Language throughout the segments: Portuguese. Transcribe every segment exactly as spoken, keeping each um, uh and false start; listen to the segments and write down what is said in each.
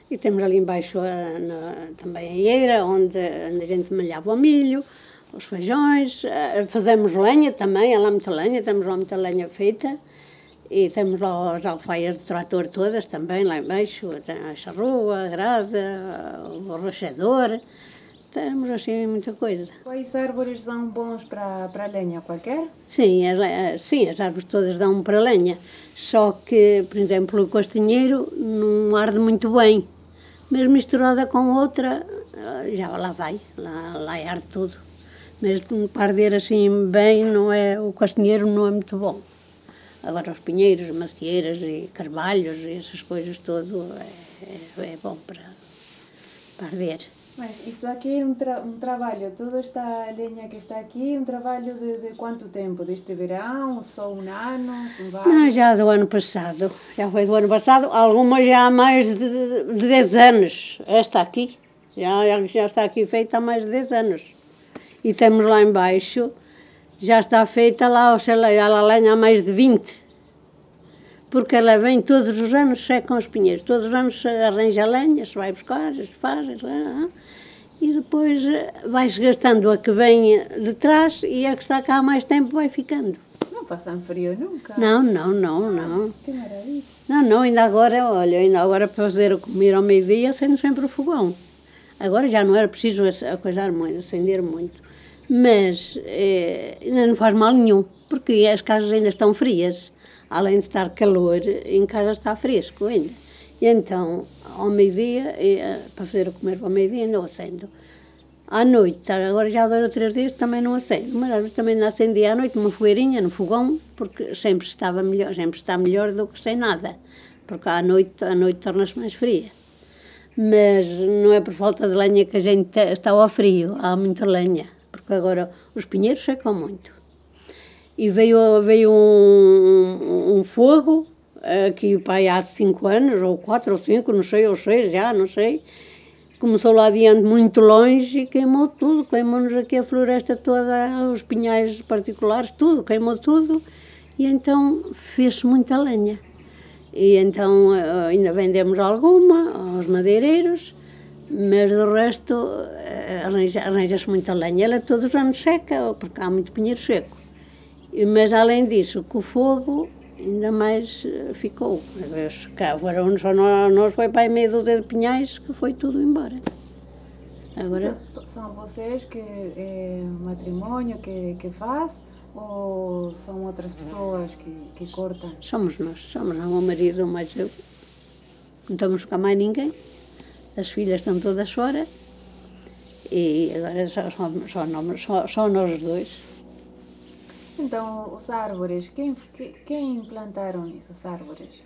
E temos ali embaixo a, na, também a eira, onde, onde a gente malhava o milho, os feijões, uh, fazemos lenha também, há lá muita lenha, temos lá muita lenha feita. E temos lá as alfaias de trator todas também, lá embaixo, tem a charrua, a grada, o rachador, temos assim muita coisa. Quais árvores são bons para, para lenha qualquer? Sim as, sim, as árvores todas dão para lenha, só que, por exemplo, o castanheiro não arde muito bem, mas misturada com outra, já lá vai, lá, lá arde tudo. Mas para arder assim bem, não é, o castanheiro não é muito bom. Agora os pinheiros, macieiras e carvalhos e essas coisas tudo é, é, é bom para, para arder. Mas isto aqui é um, tra um trabalho, toda esta lenha que está aqui, um trabalho de, de quanto tempo? Deste verão, só um ano, são vários? Não, já do ano passado, já foi do ano passado, algumas já há mais de, de, de dez anos, esta aqui, já, já está aqui feita há mais de dez anos. E temos lá embaixo, já está feita lá, sei lá, a lenha há mais de vinte. Porque ela vem todos os anos, secam os pinheiros. Todos os anos se arranja a lenha, se vai buscar, se faz, e depois vai-se gastando a que vem de trás e a que está cá há mais tempo vai ficando. Não passam frio nunca? Não, não, não, não. Que maravilha. Não, não, ainda agora, olha, ainda agora para fazer o comer ao meio-dia, acendo sempre o fogão. Agora já não era preciso acusar muito, acender muito. Mas eh, ainda não faz mal nenhum, porque as casas ainda estão frias. Além de estar calor, em casa está fresco ainda. E então, ao meio-dia, para fazer o comer ao meio-dia, não acendo. À noite, agora já há dois ou três dias também não acendo, mas às vezes também não acendia à noite uma fogueirinha no fogão, porque sempre estava melhor, sempre está melhor do que sem nada, porque à noite, à noite torna-se mais fria. Mas não é por falta de lenha que a gente está ao frio, há muita lenha, porque agora os pinheiros secam muito. E veio, veio um, um fogo, aqui pai, há cinco anos, ou quatro ou cinco, não sei, ou seis já, não sei. Começou lá adiante muito longe e queimou tudo, queimou-nos aqui a floresta toda, os pinhais particulares, tudo, queimou tudo. E então fez-se muita lenha. E então ainda vendemos alguma aos madeireiros, mas do resto arranja-se arranja muita lenha. Ela todos os anos seca, porque há muito pinheiro seco. Mas além disso, com o fogo ainda mais ficou. Agora só nós foi para aí meia dúzia de pinhais que foi tudo embora. Agora... Então, são vocês que é matrimônio que, que faz ou são outras pessoas que, que cortam? Somos nós, somos nós, o meu marido, mais eu. Não estamos com mais ninguém. As filhas estão todas fora e agora só, só, só, só, só nós dois. Então, os árvores, quem, quem plantaram isso, os árvores?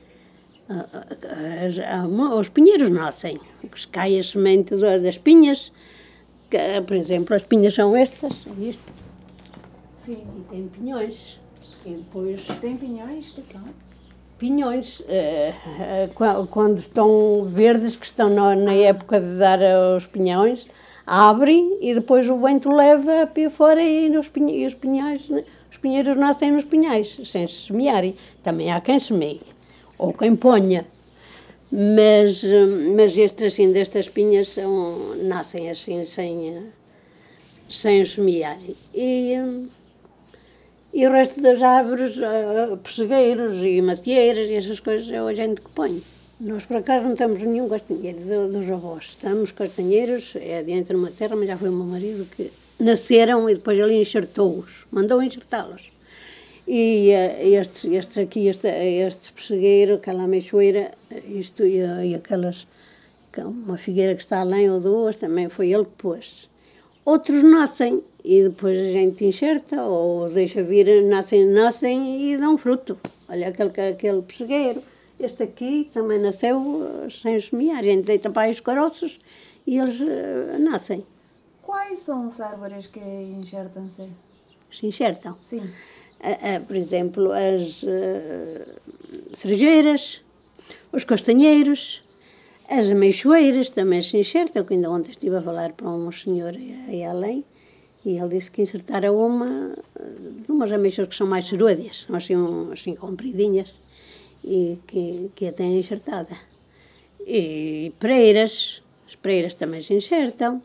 Os pinheiros nascem, que cai a semente das pinhas, que, por exemplo, as pinhas são estas, isto. Sim. E tem pinhões. E depois... Tem pinhões que são? Pinhões, quando estão verdes, que estão na época de dar os pinhões, abrem e depois o vento leva para fora e os pinhais... Os pinheiros nascem nos pinhais, sem se semearem. Também há quem semeie, ou quem ponha. Mas, mas estes, assim, destas pinhas são, nascem assim, sem, sem semearem. E, e o resto das árvores, pessegueiros e macieiras e essas coisas, é a gente que põe. Nós, por acaso, não temos nenhum castanheiro dos avós. Estamos castanheiros, é adiante numa terra, mas já foi o meu marido que... nasceram e depois ele enxertou-os, mandou enxertá-los. E uh, estes, estes aqui, este, este pessegueiro, aquela ameixoeira, isto e, e aquelas, uma figueira que está além ou duas, também foi ele que pôs. Outros nascem e depois a gente enxerta ou deixa vir, nascem, nascem e dão fruto. Olha aquele, aquele pessegueiro, este aqui também nasceu sem semear, a gente deita para aí os caroços e eles uh, nascem. Quais são as árvores que enxertam-se? Se enxertam? Sim. Uh, uh, por exemplo, as uh, cerejeiras, os castanheiros, as ameixoeiras também se enxertam, que ainda ontem estive a falar para um senhor aí além, e ele disse que enxertara uma de umas ameixas que são mais cerúdias, assim, assim compridinhas, e que, que a têm enxertada. e pereiras. As pereiras também se enxertam.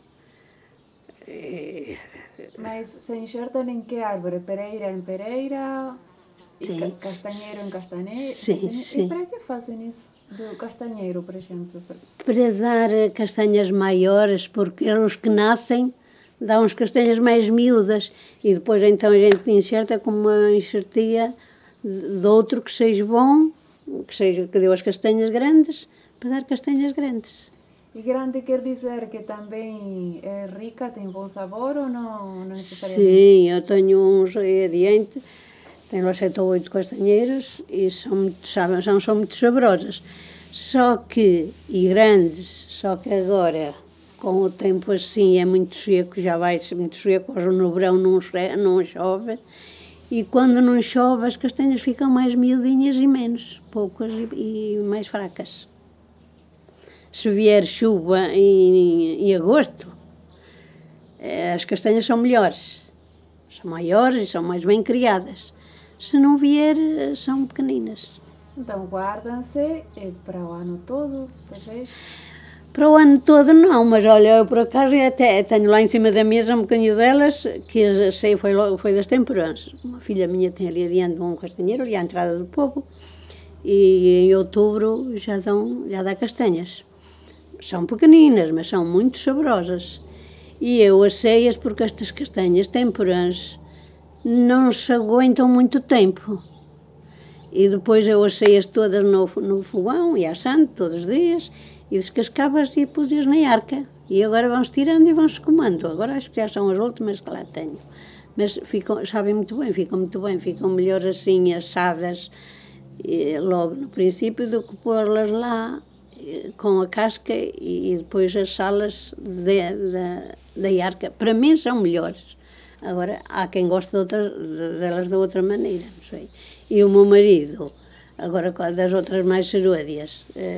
E... Mas se enxertam em que árvore? Pereira em pereira? Sim. Ca castanheiro em castanheiro? Sim, sim. E para que fazem isso? Do castanheiro, por exemplo? Para dar castanhas maiores, porque os que nascem dão as castanhas mais miúdas e depois então a gente enxerta com uma enxertia de outro que seja bom, que, seja, que deu as castanhas grandes, para dar castanhas grandes. E grande quer dizer que também é rica, tem bom sabor ou não, não necessariamente? Sim, eu tenho uns aí adiante, tenho lá sete ou oito castanheiras e são muito, são, são muito saborosas. Só que, e grandes, só que agora, com o tempo assim, é muito seco, já vai ser muito seco, hoje no verão não, não chove, e quando não chove as castanhas ficam mais miudinhas e menos, poucas e, e mais fracas. Se vier chuva em, em agosto, as castanhas são melhores, são maiores e são mais bem criadas. Se não vier, são pequeninas. Então guardam-se para o ano todo, talvez? Para o ano todo não, mas olha, eu por acaso até tenho lá em cima da mesa um bocadinho delas, que sei foi, logo, foi das temporãs. Uma filha minha tem ali adiante um castanheiro, ali à entrada do povo, e em outubro já, dão, já dá castanhas. São pequeninas, mas são muito saborosas. E eu assei-as porque estas castanhas temporãs não se aguentam muito tempo. E depois eu assei-as todas no, no fogão e assando todos os dias, e descascava-as e pus-as na arca. E agora vão-se tirando e vão-se comendo. Agora acho que já são as últimas que lá tenho. Mas ficam, sabem muito bem, ficam muito bem, ficam melhor assim assadas logo no princípio do que pôr-las lá com a casca e depois assá-las da, da arca. Para mim são melhores. Agora, há quem goste de outras, delas de outra maneira, não sei. E o meu marido, agora das outras mais serôdias,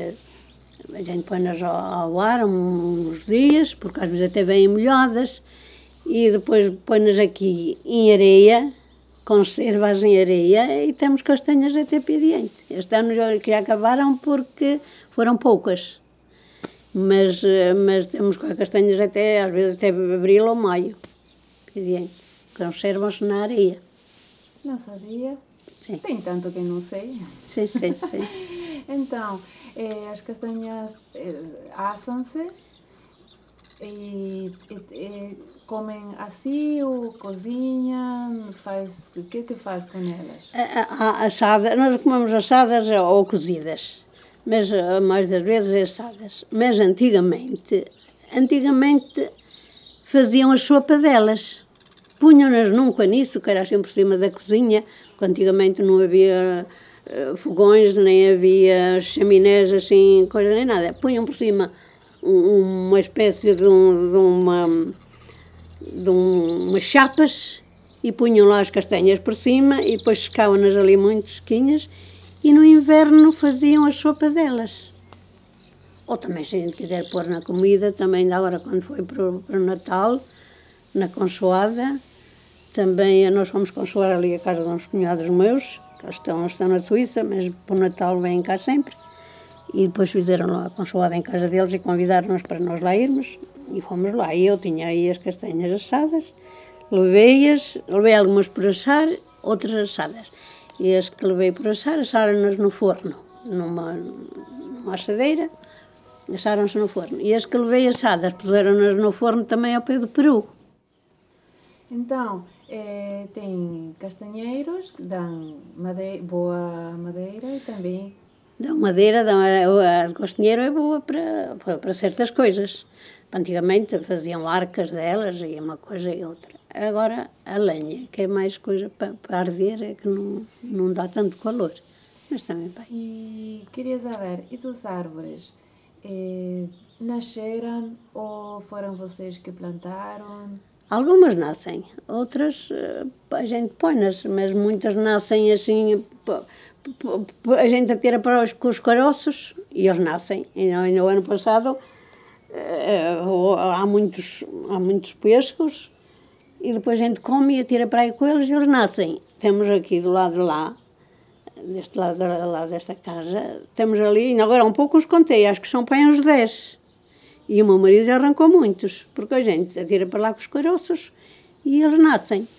a gente põe-nas ao ar uns dias, porque às vezes até vêm molhadas, e depois põe-nas aqui em areia, conserva-as em areia, e temos castanhas até pediante. Este ano já, já acabaram porque foram poucas, mas, mas temos castanhas até, às vezes até abril ou maio, pediante. Conservam-se na areia. Não sabia. Sim. Tem tanto que não sei. Sim, sim, sim. Então, eh, as castanhas eh, assam-se e, e, e comem assim ou cozinham? Faz, o que é que faz com elas? Assadas, nós comemos assadas ou cozidas, mas a mais das vezes assadas. Mas antigamente, antigamente faziam a sopa delas. Punham-nas num caniço, que era assim por cima da cozinha, porque antigamente não havia uh, fogões, nem havia chaminés, assim, coisa nem nada. Punham por cima um, uma espécie de, um, de, uma, de um, umas chapas e punham lá as castanhas por cima e depois secavam-nas ali muito sequinhas e no inverno faziam a sopa delas. Ou também, se a gente quiser pôr na comida, também agora quando foi para o, para o Natal, na consoada, também nós fomos consoar ali a casa de uns cunhados meus, que estão, estão na Suíça, mas para o Natal vêm cá sempre, e depois fizeram lá a consoada em casa deles e convidaram-nos para nós lá irmos, e fomos lá, e eu tinha aí as castanhas assadas, levei-as, levei algumas por assar, outras assadas, e as que levei por assar, assaram-nas no forno, numa, numa assadeira, assaram-se no forno, e as que levei assadas puseram-nas no forno também ao pé do peru. Então, eh, tem castanheiros que dão madeira, boa madeira e também... Dão madeira, dão, a, a castanheiro é boa para, para, para certas coisas. Antigamente faziam arcas delas e uma coisa e outra. Agora a lenha, que é mais coisa para, para arder, é que não, não dá tanto calor. Mas também bem. E queria saber, essas árvores eh, nasceram ou foram vocês que plantaram? Algumas nascem, outras a gente põe-nas, mas muitas nascem assim, a gente atira para os, com os caroços e eles nascem. E no ano passado há muitos, há muitos pescos e depois a gente come e atira para aí com eles e eles nascem. Temos aqui do lado de lá, deste lado, lado desta casa, temos ali, agora há um pouco os contei, acho que são para aí uns dez. E o meu marido já arrancou muitos, porque a gente atira para lá com os caroços e eles nascem.